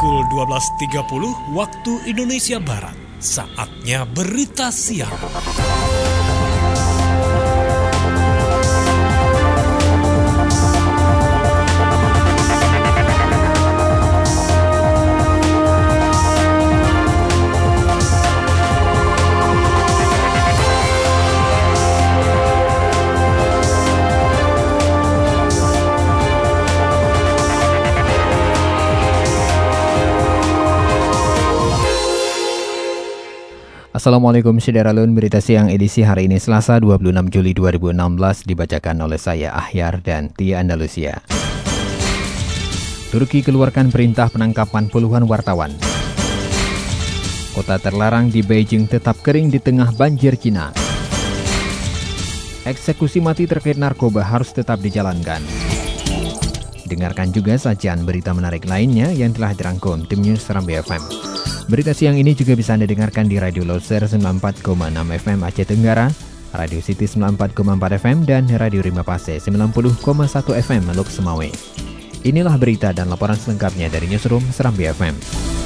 pukul 12.30 waktu Indonesia Barat. Saatnya berita siang. Assalamualaikum Syederalun, berita siang edisi hari ini Selasa 26 Juli 2016 dibacakan oleh saya Ahyar dan Tia Andalusia. Turki keluarkan perintah penangkapan puluhan wartawan. Kota terlarang di Beijing tetap kering di tengah banjir Cina. Eksekusi mati terkait narkoba harus tetap dijalankan. Dengarkan juga sajian berita menarik lainnya yang telah dirangkum tim News Serambi FM. Berita siang ini juga bisa Anda dengarkan di Radio Loser 94,6 FM Aceh Tenggara, Radio City 94,4 FM, dan Radio Rima Pase 90,1 FM Meluk Semawe. Inilah berita dan laporan selengkapnya dari Newsroom Serambi FM.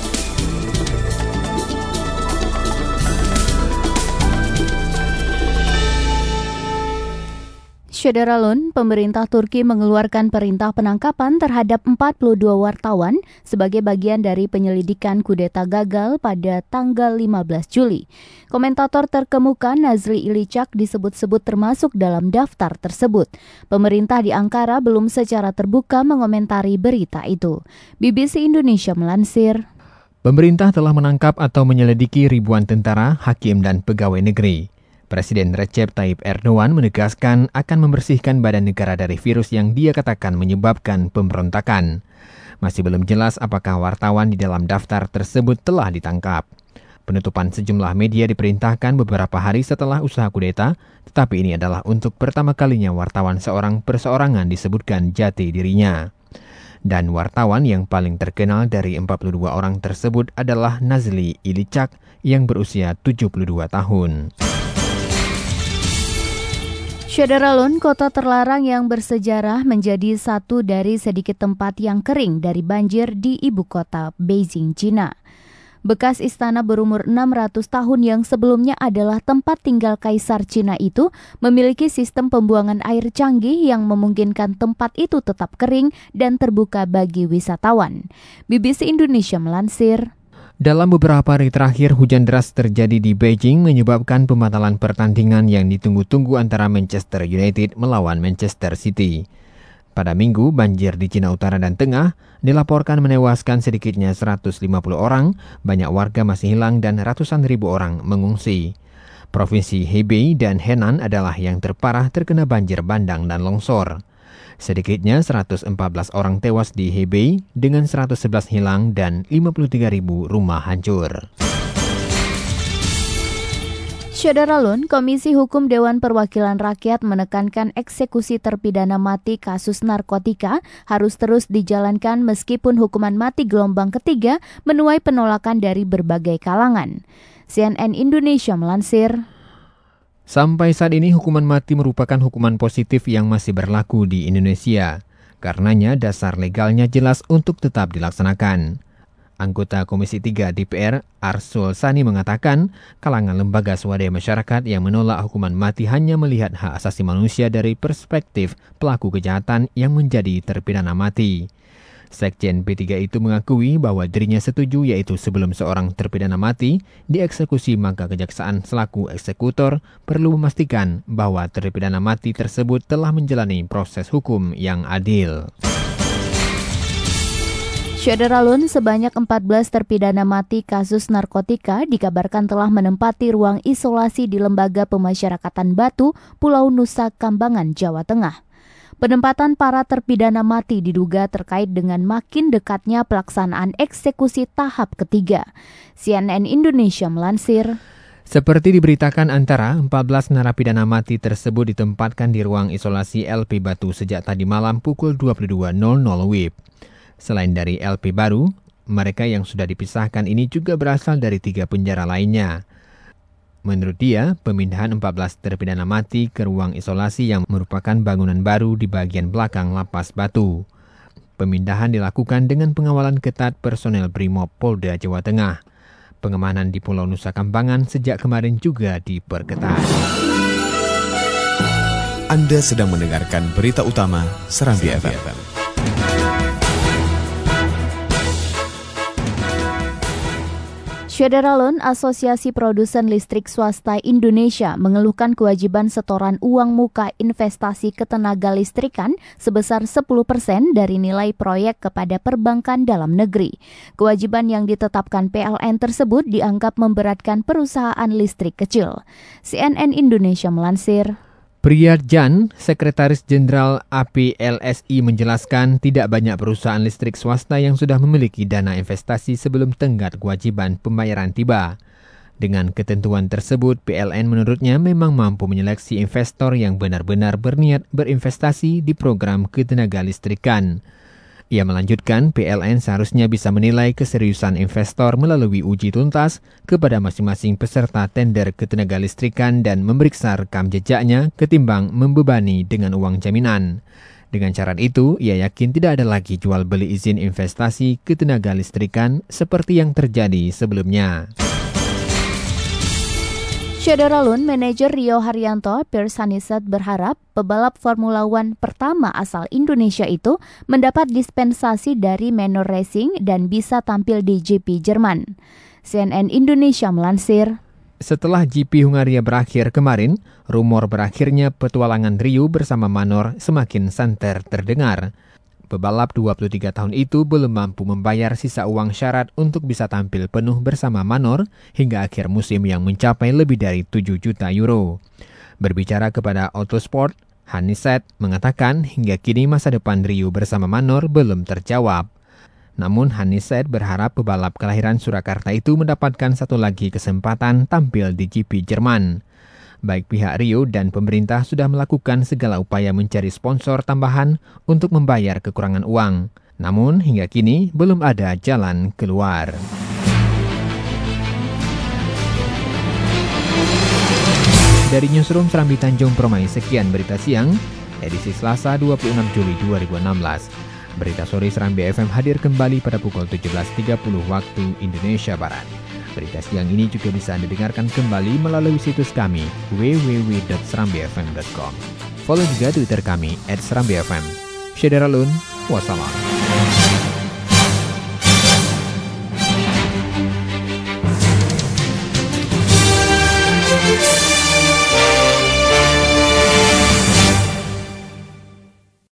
Syederalun, pemerintah Turki mengeluarkan perintah penangkapan terhadap 42 wartawan sebagai bagian dari penyelidikan kudeta gagal pada tanggal 15 Juli. Komentator terkemuka Nazli Ilicak disebut-sebut termasuk dalam daftar tersebut. Pemerintah di Ankara belum secara terbuka mengomentari berita itu. BBC Indonesia melansir, pemerintah telah menangkap atau menyelidiki ribuan tentara, hakim, dan pegawai negeri. Presiden Recep Tayyip Erdogan menegaskan akan membersihkan badan negara dari virus yang dia katakan menyebabkan pemberontakan. Masih belum jelas apakah wartawan di dalam daftar tersebut telah ditangkap. Penutupan sejumlah media diperintahkan beberapa hari setelah usaha kudeta, tetapi ini adalah untuk pertama kalinya wartawan seorang perseorangan disebutkan jati dirinya. Dan wartawan yang paling terkenal dari 42 orang tersebut adalah Nazli Ilicak yang berusia 72 tahun. Syederalun, kota terlarang yang bersejarah menjadi satu dari sedikit tempat yang kering dari banjir di ibu kota Beijing, Cina. Bekas istana berumur 600 tahun yang sebelumnya adalah tempat tinggal Kaisar Cina itu memiliki sistem pembuangan air canggih yang memungkinkan tempat itu tetap kering dan terbuka bagi wisatawan. BBC Indonesia melansir, dalam beberapa hari terakhir, hujan deras terjadi di Beijing menyebabkan pembatalan pertandingan yang ditunggu-tunggu antara Manchester United melawan Manchester City. Pada Minggu, banjir di Cina Utara dan Tengah dilaporkan menewaskan sedikitnya 150 orang, banyak warga masih hilang dan ratusan ribu orang mengungsi. Provinsi Hebei dan Henan adalah yang terparah terkena banjir bandang dan longsor. Sedikitnya 114 orang tewas di Hebei dengan 111 hilang dan 53.000 rumah hancur. Syederalun, Komisi Hukum Dewan Perwakilan Rakyat menekankan eksekusi terpidana mati kasus narkotika harus terus dijalankan meskipun hukuman mati gelombang ketiga menuai penolakan dari berbagai kalangan. CNN Indonesia melansir, sampai saat ini hukuman mati merupakan hukuman positif yang masih berlaku di Indonesia. Karenanya dasar legalnya jelas untuk tetap dilaksanakan. Anggota Komisi 3 DPR Arsul Sani mengatakan kalangan lembaga swadaya masyarakat yang menolak hukuman mati hanya melihat hak asasi manusia dari perspektif pelaku kejahatan yang menjadi terpidana mati. Sekjen P3 itu mengakui bahwa dirinya setuju yaitu sebelum seorang terpidana mati dieksekusi maka kejaksaan selaku eksekutor perlu memastikan bahwa terpidana mati tersebut telah menjalani proses hukum yang adil. Syederalun, sebanyak 14 terpidana mati kasus narkotika dikabarkan telah menempati ruang isolasi di Lembaga Pemasyarakatan Batu, Pulau Nusa Kambangan, Jawa Tengah. Penempatan para terpidana mati diduga terkait dengan makin dekatnya pelaksanaan eksekusi tahap ketiga. CNN Indonesia melansir, seperti diberitakan antara 14 narapidana mati tersebut ditempatkan di ruang isolasi LP Batu sejak tadi malam pukul 22.00 WIB. Selain dari LP Baru, mereka yang sudah dipisahkan ini juga berasal dari 3 penjara lainnya. Menurut dia, pemindahan 14 terpidana mati ke ruang isolasi yang merupakan bangunan baru di bagian belakang Lapas Batu. Pemindahan dilakukan dengan pengawalan ketat personel Brimob Polda Jawa Tengah. Pengamanan di Pulau Nusa Kambangan sejak kemarin juga diperketat. Anda sedang mendengarkan berita utama Serambi FM. Syederalun, Asosiasi Produsen Listrik Swasta Indonesia, mengeluhkan kewajiban setoran uang muka investasi ketenaga listrikan sebesar 10% dari nilai proyek kepada perbankan dalam negeri. Kewajiban yang ditetapkan PLN tersebut dianggap memberatkan perusahaan listrik kecil. CNN Indonesia melansir. Priyadjan, Sekretaris Jenderal APLSI menjelaskan tidak banyak perusahaan listrik swasta yang sudah memiliki dana investasi sebelum tenggat kewajiban pembayaran tiba. Dengan ketentuan tersebut, PLN menurutnya memang mampu menyeleksi investor yang benar-benar berniat berinvestasi di program ketenaga listrikan. Ia melanjutkan, PLN seharusnya bisa menilai keseriusan investor melalui uji tuntas kepada masing-masing peserta tender ketenaga listrikan dan memeriksa rekam jejaknya ketimbang membebani dengan uang jaminan. Dengan cara itu, ia yakin tidak ada lagi jual beli izin investasi ketenaga listrikan seperti yang terjadi sebelumnya. Syederalun, manajer Rio Haryanto, Pierce Hanisat berharap pebalap Formula One pertama asal Indonesia itu mendapat dispensasi dari Manor Racing dan bisa tampil di GP Jerman. CNN Indonesia melansir. Setelah GP Hungaria berakhir kemarin, rumor berakhirnya petualangan Rio bersama Manor semakin santer terdengar. Pebalap 23 tahun itu belum mampu membayar sisa uang syarat untuk bisa tampil penuh bersama Manor hingga akhir musim yang mencapai lebih dari 7 juta euro. Berbicara kepada Autosport, Hanisat mengatakan hingga kini masa depan Rio bersama Manor belum terjawab. Namun Hanisat berharap pebalap kelahiran Surakarta itu mendapatkan satu lagi kesempatan tampil di GP Jerman. Baik pihak Rio dan pemerintah sudah melakukan segala upaya mencari sponsor tambahan untuk membayar kekurangan uang. Namun hingga kini belum ada jalan keluar. Dari Newsroom Serambi Tanjung Permai, sekian berita siang, edisi Selasa 26 Juli 2016. Berita sore Serambi FM hadir kembali pada pukul 17.30 waktu Indonesia Barat. Berita siang ini juga bisa Anda dengarkan kembali melalui situs kami www.serambifm.com. Follow juga Twitter kami @serambifm. Syederalun, wassalam.